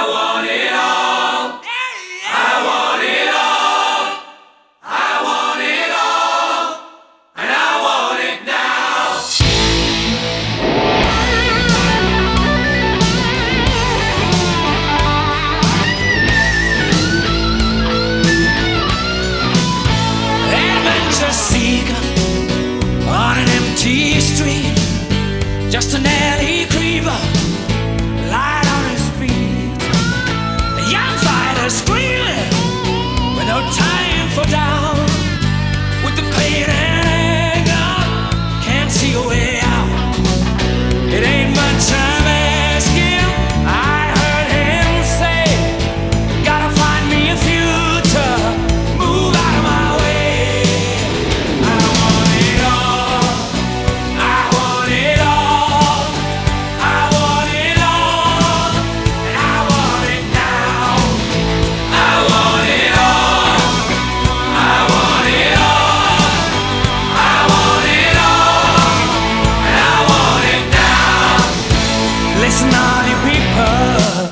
want it all. I want it all. I want it all. And I want it now. Adventure seeker on an empty street, just an alley creeper, light on his feet. A young fighter screaming with no time for doubt, with the pain and anger, can't see a way out. It ain't much I'm asking, I heard him say, gotta find me a future, move out of my way. I want it all. I want it all. I want it all. And I want it now. I want it all. I want it all. I want it all. And I want it now. Listen, all you people,